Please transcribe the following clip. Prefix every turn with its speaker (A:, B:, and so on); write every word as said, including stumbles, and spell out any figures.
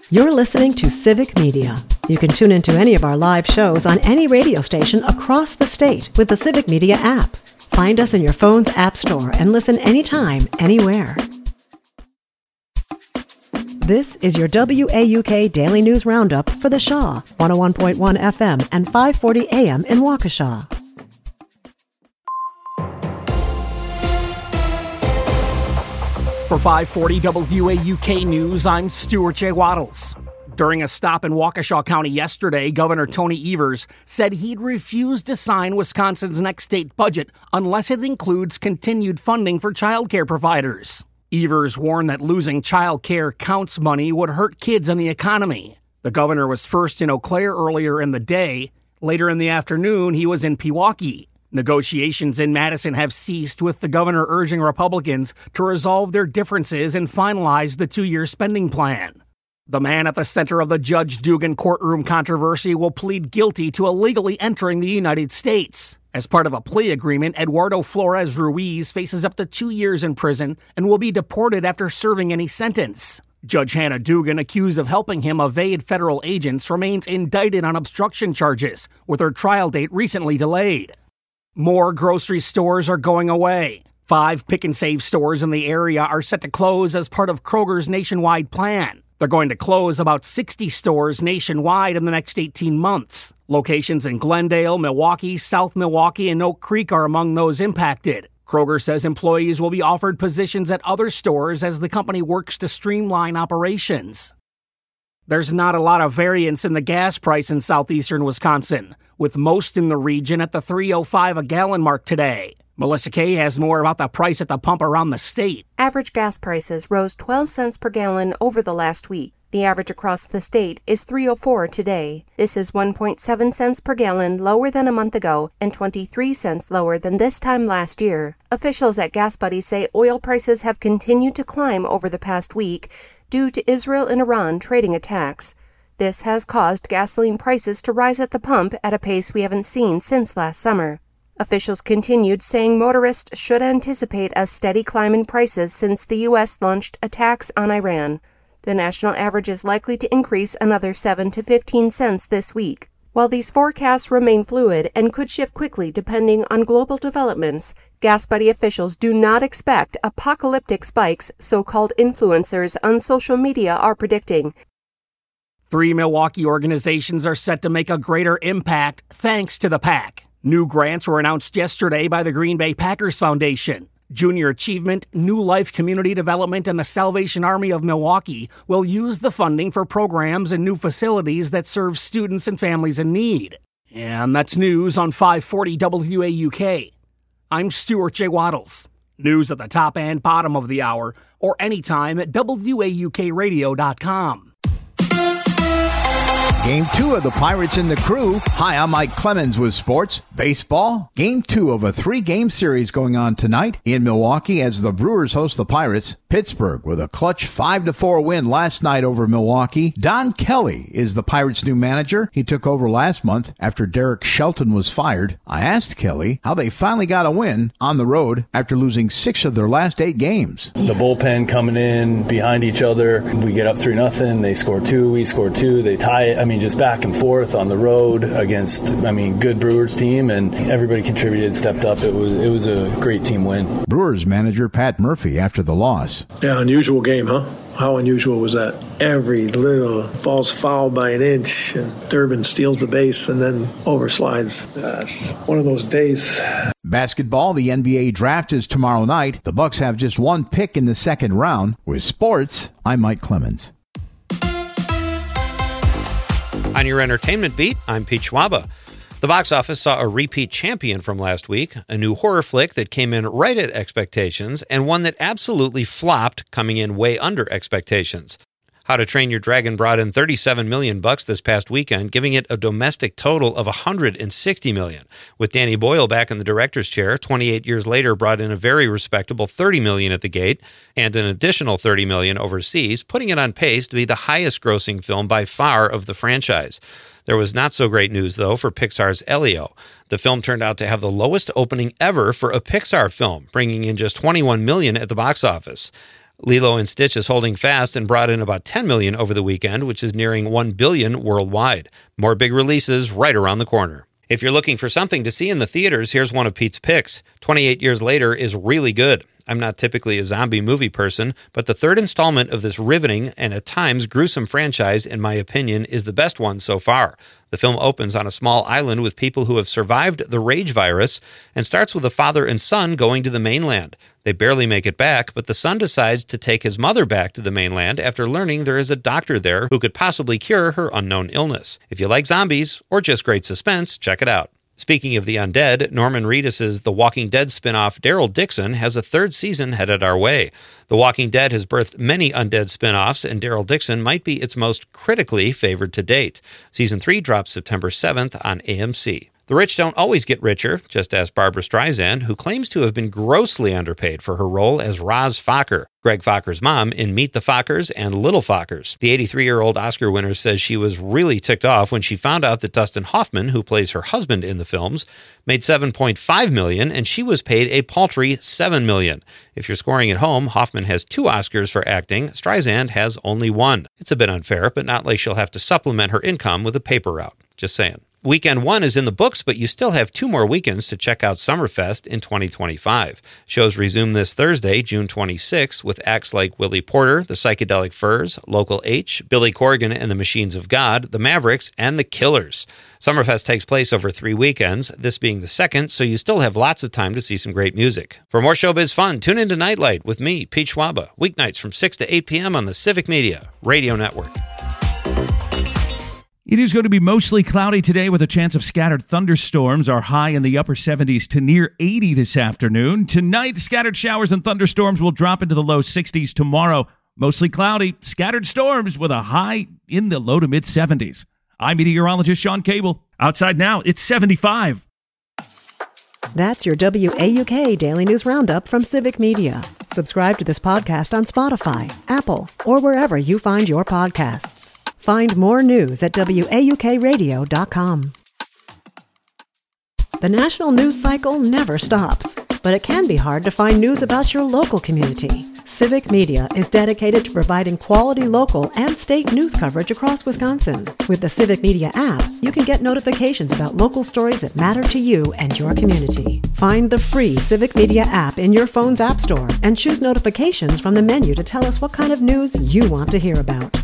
A: You're listening to Civic Media. You can tune into any of our live shows on any radio station across the state with the Civic Media app. Find us in your phone's app store and listen anytime, anywhere. This is your W A U K Daily News Roundup for the Shaw, one oh one point one F M and five forty A M in Waukesha.
B: For five forty W A U K News, I'm Stuart J. Waddles. During a stop in Waukesha County yesterday, Governor Tony Evers said he'd refuse to sign Wisconsin's next state budget unless it includes continued funding for child care providers. Evers warned that losing child care counts money would hurt kids and the economy. The governor was first in Eau Claire earlier in the day. Later in the afternoon, he was in Pewaukee. Negotiations in Madison have ceased, with the governor urging Republicans to resolve their differences and finalize the two-year spending plan. The man at the center of the Judge Dugan courtroom controversy will plead guilty to illegally entering the United States. As part of a plea agreement, Eduardo Flores Ruiz faces up to two years in prison and will be deported after serving any sentence. Judge Hannah Dugan, accused of helping him evade federal agents, remains indicted on obstruction charges, with her trial date recently delayed. More grocery stores are going away. Five Pick and Save stores in the area are set to close as part of Kroger's nationwide plan. They're going to close about sixty stores nationwide in the next eighteen months. Locations in Glendale, Milwaukee, South Milwaukee, and Oak Creek are among those impacted. Kroger says employees will be offered positions at other stores as the company works to streamline operations. There's not a lot of variance in the gas price in southeastern Wisconsin, with most in the region at the three oh five a gallon mark today. Melissa Kay has more about the price at the pump around the state.
C: Average gas prices rose twelve cents per gallon over the last week. The average across the state is three oh four today. This is one point seven cents per gallon lower than a month ago and twenty-three cents lower than this time last year. Officials at Gas Buddy say oil prices have continued to climb over the past week due to Israel and Iran trading attacks. This has caused gasoline prices to rise at the pump at a pace we haven't seen since last summer. Officials continued saying motorists should anticipate a steady climb in prices since the U S launched attacks on Iran. The national average is likely to increase another seven to fifteen cents this week. While these forecasts remain fluid and could shift quickly depending on global developments, Gas Buddy officials do not expect apocalyptic spikes so-called influencers on social media are predicting.
B: Three Milwaukee organizations are set to make a greater impact thanks to the PAC. New grants were announced yesterday by the Green Bay Packers Foundation. Junior Achievement, New Life Community Development, and the Salvation Army of Milwaukee will use the funding for programs and new facilities that serve students and families in need. And that's news on five forty W A U K. I'm Stuart J. Waddles. News at the top and bottom of the hour, or anytime at W A U K radio dot com.
D: Game two of the Pirates and the Crew. Hi, I'm Mike Clemens with sports. Baseball. Game two of a three-game series going on tonight in Milwaukee as the Brewers host the Pirates. Pittsburgh with a clutch five to four win last night over Milwaukee. Don Kelly is the Pirates' new manager. He took over last month after Derek Shelton was fired. I asked Kelly how they finally got a win on the road after losing six of their last eight games.
E: The bullpen coming in behind each other. We get up three nothing. They score two. We score two. They tie it. I mean, I mean, just back and forth on the road against, I mean, good Brewers team, and everybody contributed, stepped up. It was it was a great team win.
D: Brewers manager Pat Murphy after the loss.
F: Yeah, unusual game, huh? How unusual was that? Every little falls foul by an inch, and Durbin steals the base and then overslides. Uh, it's one of those days.
D: Basketball, the N B A draft is tomorrow night. The Bucks have just one pick in the second round. With sports, I'm Mike Clemens.
G: On your entertainment beat, I'm Pete Schwaba. The box office saw a repeat champion from last week, a new horror flick that came in right at expectations, and one that absolutely flopped, coming in way under expectations. How to Train Your Dragon brought in thirty-seven million bucks this past weekend, giving it a domestic total of one hundred sixty million. With Danny Boyle back in the director's chair, twenty-eight years later brought in a very respectable thirty million at the gate and an additional thirty million overseas, putting it on pace to be the highest grossing film by far of the franchise. There was not so great news, though, for Pixar's Elio. The film turned out to have the lowest opening ever for a Pixar film, bringing in just twenty-one million dollars at the box office. Lilo and Stitch is holding fast and brought in about ten million dollars over the weekend, which is nearing one billion dollars worldwide. More big releases right around the corner. If you're looking for something to see in the theaters, here's one of Pete's picks. twenty-eight Years Later is really good. I'm not typically a zombie movie person, but the third installment of this riveting and at times gruesome franchise, in my opinion, is the best one so far. The film opens on a small island with people who have survived the rage virus and starts with a father and son going to the mainland. They barely make it back, but the son decides to take his mother back to the mainland after learning there is a doctor there who could possibly cure her unknown illness. If you like zombies or just great suspense, check it out. Speaking of the undead, Norman Reedus' The Walking Dead spin-off Daryl Dixon has a third season headed our way. The Walking Dead has birthed many undead spin-offs, and Daryl Dixon might be its most critically favored to date. Season three drops September seventh on A M C. The rich don't always get richer, just ask Barbra Streisand, who claims to have been grossly underpaid for her role as Roz Fokker, Greg Fokker's mom in Meet the Fockers and Little Fockers. The eighty-three-year-old Oscar winner says she was really ticked off when she found out that Dustin Hoffman, who plays her husband in the films, made seven point five million dollars and she was paid a paltry seven million dollars. If you're scoring at home, Hoffman has two Oscars for acting. Streisand has only one. It's a bit unfair, but not like she'll have to supplement her income with a paper route. Just saying. Weekend one is in the books, but you still have two more weekends to check out Summerfest in twenty twenty-five. Shows resume this Thursday, June twenty-sixth, with acts like Willie Porter, the Psychedelic Furs, Local H, Billy Corgan and the Machines of God, the Mavericks, and the Killers. Summerfest takes place over three weekends, this being the second, so you still have lots of time to see some great music. For more showbiz fun, tune into Nightlight with me, Pete Schwaba, weeknights from six to eight p.m. on the Civic Media Radio Network.
H: It is going to be mostly cloudy today with a chance of scattered thunderstorms. Our high in the upper seventies to near eighty this afternoon. Tonight, scattered showers and thunderstorms will drop into the low sixties. Tomorrow, mostly cloudy, scattered storms with a high in the low to mid seventies. I'm meteorologist Sean Cable. Outside now, it's seventy-five.
A: That's your W A U K Daily News Roundup from Civic Media. Subscribe to this podcast on Spotify, Apple, or wherever you find your podcasts. Find more news at W A U K radio dot com. The national news cycle never stops, but it can be hard to find news about your local community. Civic Media is dedicated to providing quality local and state news coverage across Wisconsin. With the Civic Media app, you can get notifications about local stories that matter to you and your community. Find the free Civic Media app in your phone's app store and choose notifications from the menu to tell us what kind of news you want to hear about.